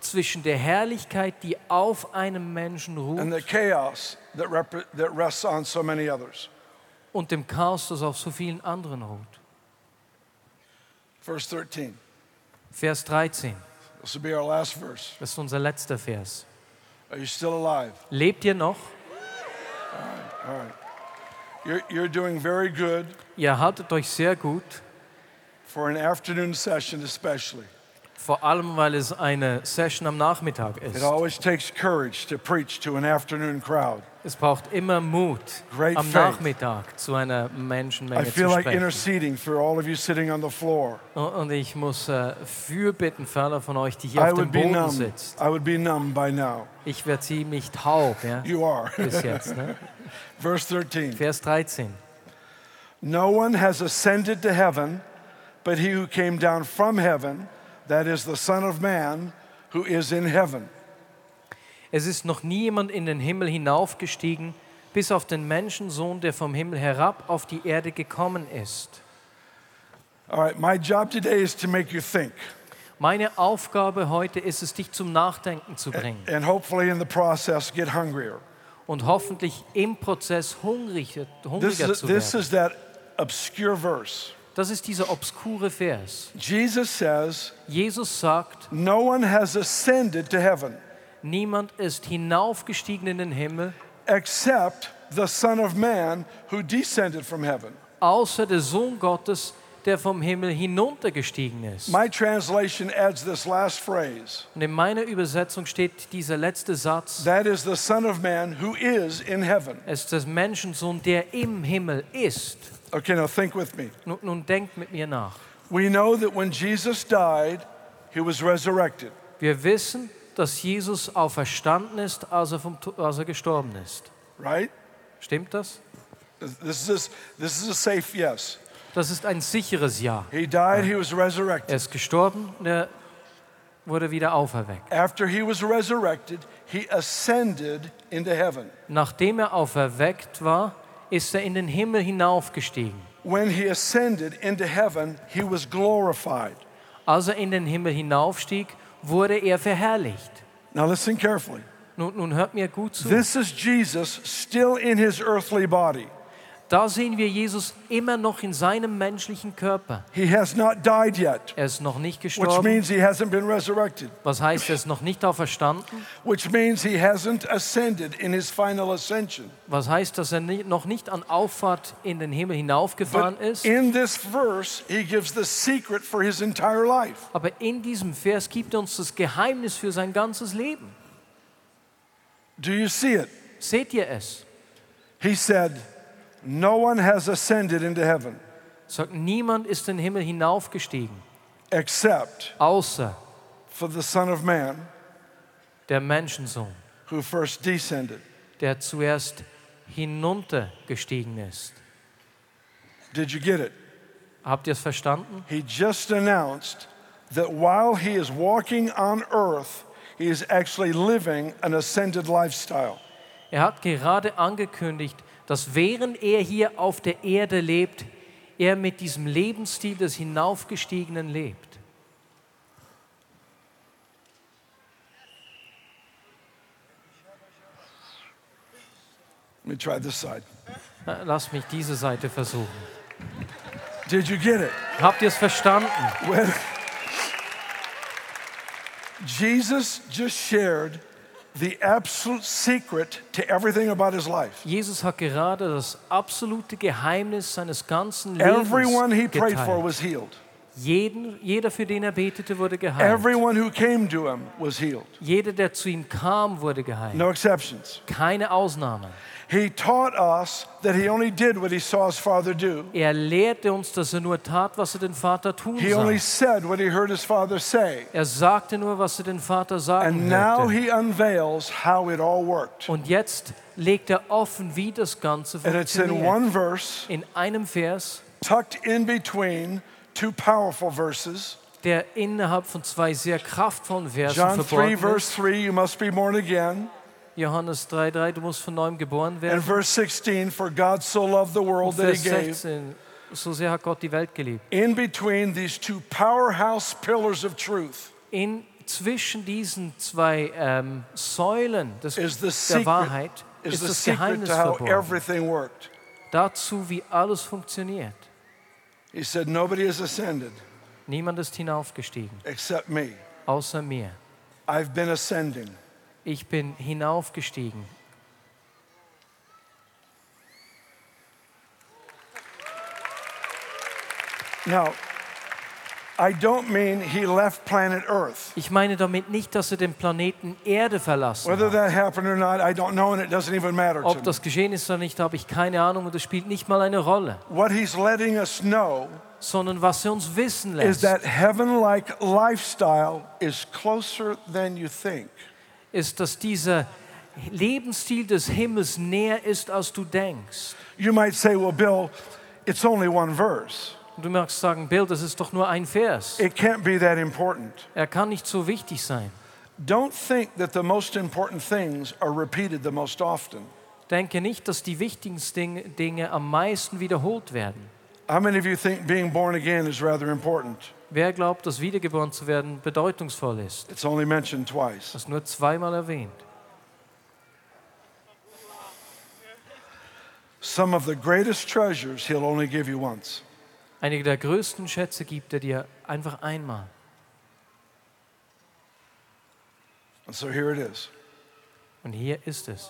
zwischen der Herrlichkeit, die auf einem Menschen and the ruht, chaos that rests on so many others. und dem Chaos, das auf so vielen anderen ruht. Verse 13. Vers 13, This will be our last verse. das ist unser letzter Vers. Are you still alive? Lebt ihr noch? All right. You're doing very good Ihr haltet euch sehr gut, for an afternoon session especially. vor allem, weil es eine Session am Nachmittag It ist. always takes courage to preach to an afternoon crowd. Es braucht immer Mut, Great am faith. Nachmittag zu einer I Menschenmenge feel zu like sprechen. interceding for all of you sitting on the floor. Und ich muss fürbitten für alle von euch, die hier I auf dem would be Boden numb. sitzt. I would be numb by now. Ich werde ziemlich taub, ja, You are. bis jetzt. Ne? Verse 13. Vers 13. No one has ascended to heaven, but he who came down from heaven, that is the Son of Man, who is in heaven. Es ist noch nie jemand in den Himmel hinaufgestiegen, bis auf den Menschensohn, der vom Himmel herab auf die Erde gekommen ist. All right, my job today is to make you think, Meine Aufgabe heute ist es, dich zum Nachdenken zu bringen and hopefully in the process get hungrier. und hoffentlich im Prozess hungriger zu This werden. is that obscure verse. Das ist dieser obskure Vers. Jesus says, Jesus sagt, no one has ascended to heaven niemand ist hinaufgestiegen in den Himmel, except the Son of Man who descended from heaven. außer der Sohn Gottes, der vom Himmel hinuntergestiegen ist. My translation adds this last phrase. Und in meiner Übersetzung steht dieser letzte Satz, That is the Son of Man who is in heaven. es ist der Menschensohn, der im Himmel ist. Okay, now think with me. Nun denkt mit mir nach. We know that when Jesus died, he was resurrected. Wir wissen, dass Jesus auferstanden ist, als er gestorben ist. Right? Stimmt das? This is a safe yes. Das ist ein sicheres Ja. He died, he was Er resurrected. ist gestorben und er wurde wieder auferweckt. After he was resurrected, he ascended into heaven. Nachdem er auferweckt war, ist er in den Himmel hinaufgestiegen. When he ascended into heaven, he was glorified. Als er in den Himmel hinaufstieg, wurde er verherrlicht. Now listen carefully. Nun hört mir gut zu. This is Jesus still in his earthly body. Da sehen wir Jesus immer noch in seinem menschlichen Körper. He has not died yet, Er ist noch nicht which gestorben. means he hasn't been resurrected, Was heißt, er ist noch nicht auferstanden? which means he hasn't ascended in his final ascension. Was heißt, dass er noch nicht an Auffahrt in den Himmel hinaufgefahren But ist? in this verse, he gives the secret for his entire life. Aber in diesem Vers gibt er uns das Geheimnis für sein ganzes Leben. Do you see it? Seht ihr es? He said, no one has ascended into heaven Sagt, niemand ist in den Himmel hinaufgestiegen, except außer for the Son of Man der Menschensohn, who first descended. der zuerst hinuntergestiegen ist. Did you get it? Habt ihr es verstanden? He just announced that while he is walking on earth, he is actually living an ascended lifestyle. Er hat gerade angekündigt, dass während er hier auf der Erde lebt, er mit diesem Lebensstil des Hinaufgestiegenen lebt. Let me try this side. Lass mich diese Seite versuchen. Did you get it? Habt ihr es verstanden? When Jesus just shared the absolute secret to everything about his life. Jesus hat gerade das absolute Geheimnis seines ganzen Everyone he Lebens prayed for geteilt. was healed. Jeder, für den er betete, wurde geheilt. Everyone who came to him was healed. Jeder, der zu ihm kam, wurde geheilt. No exceptions. Keine Ausnahme. He taught us that he only did what he saw his Father do. Er lehrte uns, dass er nur tat, was er den Vater tun He only sah. said what he heard his Father say. Er sagte nur, was er den Vater sagen And now hörte. he unveils how it all worked. Und jetzt legt er offen, wie das Ganze And it's in funktioniert. one verse, In einem Vers, tucked in between two powerful verses. der innerhalb von zwei sehr kraftvollen Versen John 3, verborgen verse ist. 3, you must be born again. Johannes 3,3, du musst von neuem geboren And werden. verse 16, for God so loved the world Und that he Vers gave. 16, so sehr hat Gott die Welt geliebt. In between these two powerhouse pillars of truth, zwischen diesen zwei Säulen der Wahrheit ist das Geheimnis verborgen. Dazu, wie alles funktioniert. He said, nobody has ascended Niemand ist hinaufgestiegen, except me. außer mir. I've been ascending. Ich bin hinaufgestiegen. Now, I don't mean he left planet Earth. Ich meine damit nicht, dass er den Planeten Erde verlassen Whether hat. that happened or not, I don't know, and it doesn't even matter to Ob me. das geschehen ist oder nicht, habe ich keine Ahnung und es spielt nicht mal eine Rolle. What he's letting us know Sondern was er uns wissen is lässt, that heaven-like lifestyle is closer than you think. ist, dass dieser Lebensstil des Himmels näher ist, als du denkst. You might say, well, Bill, it's only one verse. Und du magst sagen, Bill, das ist doch nur ein Vers. It can't be that important. Er kann nicht so wichtig sein. Don't think that the most important things are repeated the most often. Denke nicht, dass die wichtigsten Dinge am meisten wiederholt werden. How many of you think being born again is rather important? Wer glaubt, dass wiedergeboren zu werden bedeutungsvoll ist? It's only mentioned twice. Das ist nur zweimal erwähnt. Some of the greatest treasures he'll only give you once. Einige der größten Schätze gibt er dir einfach einmal. And so here it is. Und hier ist es.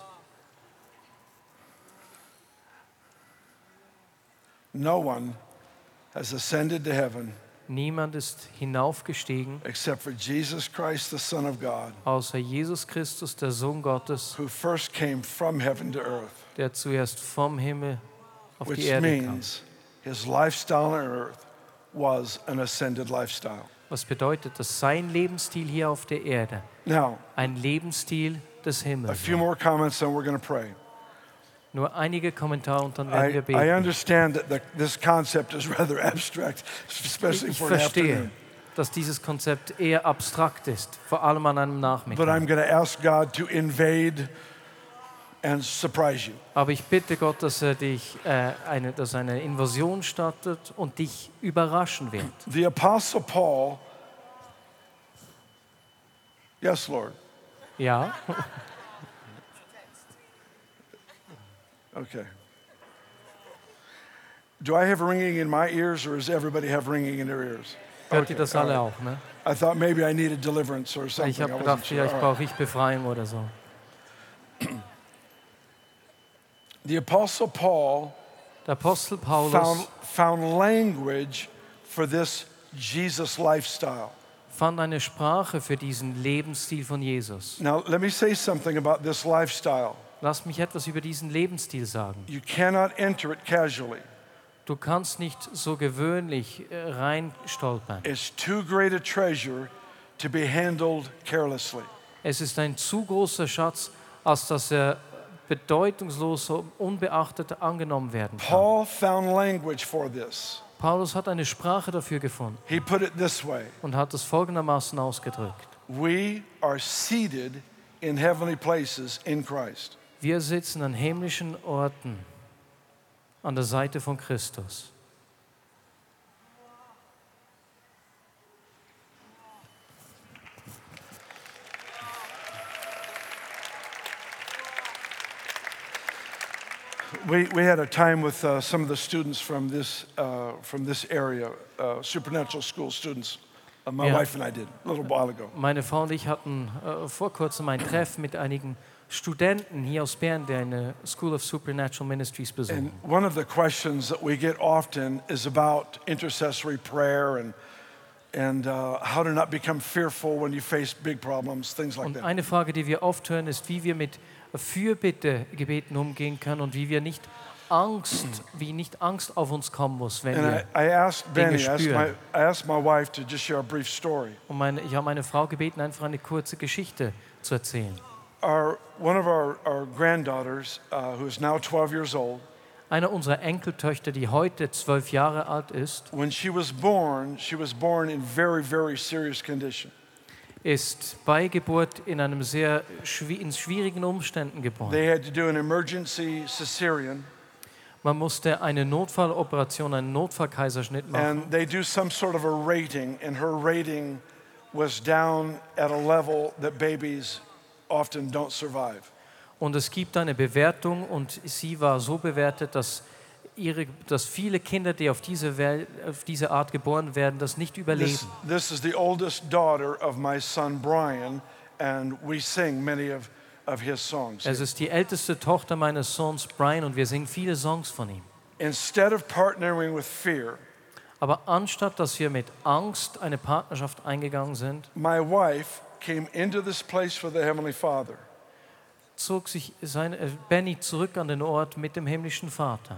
No one has ascended to heaven Niemand ist hinaufgestiegen, except for Jesus Christ, the Son of God, außer Jesus Christus, der Sohn Gottes, who first came from heaven to earth, der zuerst vom Himmel auf die which Erde kam. means his lifestyle on earth was an ascended lifestyle. Was bedeutet, dass sein Lebensstil hier auf der Erde Now, ein Lebensstil des a Himmels few war. more comments and we're going to pray. Nur einige Kommentare und dann werden wir I beten. understand that this concept is rather abstract, especially Ich for an verstehe, afternoon. dass dieses Konzept eher abstrakt ist, vor allem an einem But Nachmittag. I'm going to ask God to invade and surprise you. Aber ich bitte Gott, dass er dass eine Invasion startet und dich überraschen wird. The Apostle Paul, yes, Lord. Ja, Okay. Do I have ringing in my ears, or does everybody have ringing in their ears? hört ihr das all alle right. auch, ne? I thought maybe I needed deliverance or something. Ich habe I wasn't gedacht, sure. vielleicht All right. brauche ich Befreiung oder so. The Apostle Paul Der Apostel Paulus found language for this Jesus lifestyle. fand eine Sprache für diesen Lebensstil von Jesus. Now, let me say something about this lifestyle. Lass mich etwas über diesen Lebensstil sagen. You cannot enter it casually. Du kannst nicht so gewöhnlich reinstolpern. It's too great a treasure to be handled carelessly. Es ist ein zu großer Schatz, als dass er bedeutungslos, unbeachtet angenommen werden kann. Paul found language for this. Paulus hat eine Sprache dafür gefunden He put it this way: und hat es folgendermaßen ausgedrückt. we are seated in heavenly places in Christ. Wir sitzen an himmlischen Orten an der Seite von Christus. We had a time with some of the students from this area, supernatural school students. My Yeah. wife and I did a little while ago. Meine Frau und ich hatten vor kurzem ein Treffen mit einigen Studenten hier aus Bern, die eine School of Supernatural Ministries besuchen. And one of the questions that we get often is about intercessory prayer and how to not become fearful when you face big problems, things like Und that. eine Frage, die wir oft hören, ist, wie wir mit Fürbittegebeten umgehen können und wie nicht Angst auf uns kommen muss, wenn And wir. I asked Benny, I spüren. asked my wife to just share a brief story. Und ich habe meine Frau gebeten, einfach eine kurze Geschichte zu erzählen. One of our granddaughters, who is now 12 years old, Eine unserer Enkeltöchter, die heute 12 Jahre alt ist, when she was born in very, very serious condition. ist bei Geburt in schwierigen Umständen geboren. They had to do an emergency cesarean, Man musste eine Notfalloperation, einen Notfallkaiserschnitt machen. and they do some sort of a rating, and her rating was down at a level that babies often don't survive. Und es gibt eine Bewertung und sie war so bewertet, dass viele Kinder, die auf diese Art geboren werden, das nicht überleben. This is the oldest daughter of my son Brian, and we sing many of his songs. Es ist die älteste Tochter meines Sohns Brian und wir singen viele Songs von ihm. Instead of partnering with fear, aber anstatt dass wir mit Angst eine Partnerschaft eingegangen sind, my wife came into this place with the Heavenly Father. Zog sich Benny zurück an den Ort mit dem himmlischen Vater.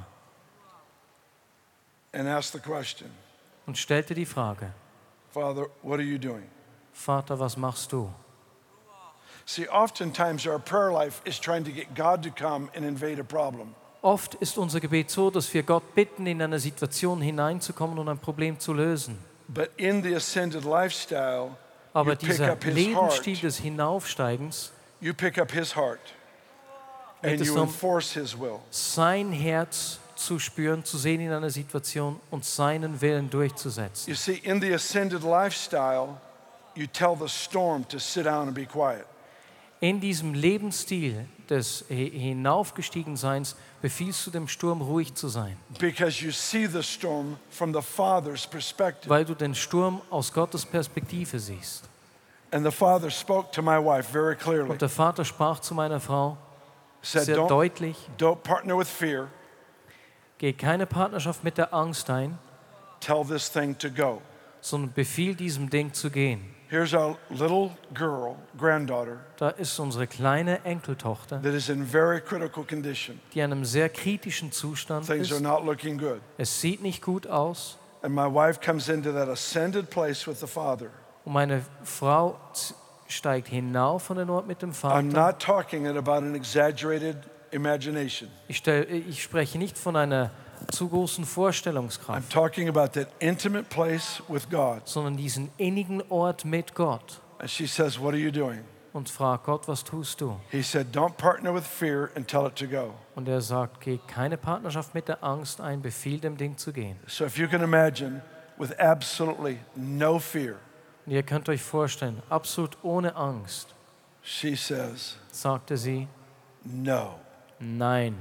And asked the question. Und stellte die Frage. Father, what are you doing? Vater, was machst du? See, oftentimes our prayer life is trying to get God to come and invade a problem. Oft ist unser Gebet so, dass wir Gott bitten, in eine Situation hineinzukommen und ein Problem zu lösen. But in the ascended lifestyle, aber dieser Lebensstil des Hinaufsteigens, you pick up his heart and you enforce his will. Sein Herz zu spüren, zu sehen in einer Situation und seinen Willen durchzusetzen. You see, in the ascended lifestyle, you tell the storm to sit down and be quiet. In diesem Lebensstil des Hinaufgestiegenseins befiehlst du dem Sturm, ruhig zu sein. Because you see the storm from the Father's perspective. Weil du den Sturm aus Gottes Perspektive siehst. And the Father spoke to my wife very clearly. Und der Vater sprach zu meiner Frau sehr deutlich. Don't partner with fear. Geh keine Partnerschaft mit der Angst ein. Tell this thing to go. Sondern befiehl diesem Ding zu gehen. Here's our little girl, granddaughter. Da ist unsere kleine Enkeltochter. That is in very critical condition. Die in einem sehr kritischen Zustand Things ist. are not looking good. Es sieht nicht gut aus. And my wife comes into that ascended place with the Father. Und meine Frau steigt hinauf von dem Ort mit dem Vater. I'm not talking about an exaggerated imagination. Ich spreche nicht von einer zu großen Vorstellungskraft. I'm talking about that intimate place with God. Sondern diesen innigen Ort mit Gott. And she says, "What are you doing?" Und fragt Gott, was tust du? He said, "Don't partner with fear and tell it to go." Und er sagt, geh keine Partnerschaft mit der Angst ein, befiehl dem Ding zu gehen. So if you can imagine, with absolutely no fear. Und ihr könnt euch vorstellen, absolut ohne Angst. She says, sagte sie, no. Nein.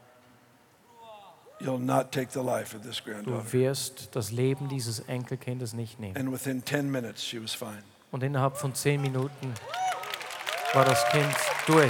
You'll not take the life of this granddaughter. Du wirst das Leben dieses Enkelkindes nicht nehmen. And within 10 minutes she was fine. Und innerhalb von 10 Minuten war das Kind durch.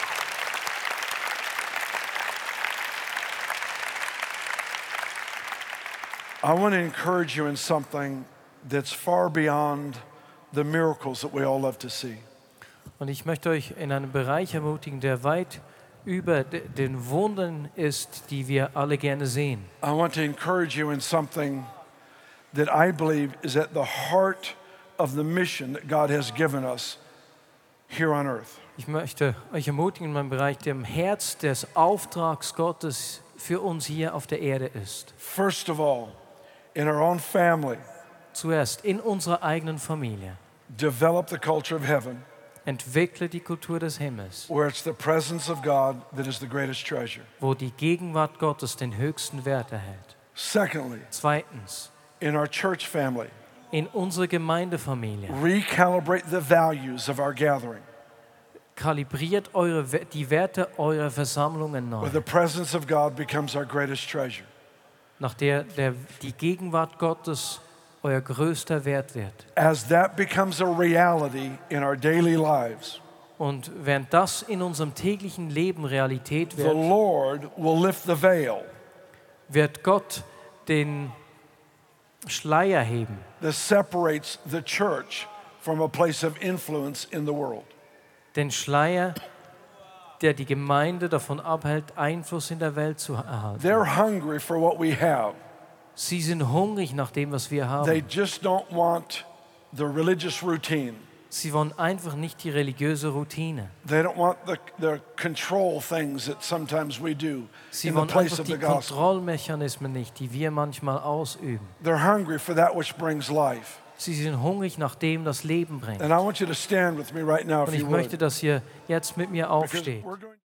I want to encourage you in something that's far beyond the miracles that we all love to see. Und ich möchte euch in einen Bereich ermutigen, der weit über den Wundern ist, die wir alle gerne sehen. I want to encourage you in something that I believe is at the heart of the mission that God has given us here on earth. Ich möchte euch ermutigen in einem Bereich, der im Herz des Auftrags Gottes für uns hier auf der Erde ist. First of all, in our own family. Zuerst in unserer eigenen Familie. Develop the culture of heaven. Entwickle die Kultur des Himmels. Where it's the presence of God that is the greatest treasure. Wo die Gegenwart Gottes den höchsten Wert erhält. Secondly, zweitens, in our church family. In unserer Gemeindefamilie. Recalibrate the values of our gathering. Kalibriert die Werte eurer Versammlungen neu. Where the presence of God becomes our greatest treasure. Nach der die Gegenwart Gottes euer größter Wert wird. As that becomes a reality in our daily lives. Und während das in unserem täglichen Leben Realität wird, the Lord will lift the veil. Wird Gott den Schleier heben. That separates the church from a place of influence in the world. Den Schleier, der die Gemeinde davon abhält, Einfluss in der Welt zu erhalten. They're hungry for what we have. Sie sind hungrig nach dem, was wir haben. They just don't want the religious routine. Sie wollen einfach nicht die religiöse Routine. They don't want the control things that sometimes we do Sie in the wollen place einfach of die the gospel. Kontrollmechanismen nicht, die wir manchmal ausüben. They're hungry for that which brings life. Sie sind hungrig nach dem, das Leben bringt. And I want you to stand with me right now, Und if ich you möchte, would. dass ihr jetzt mit mir aufsteht.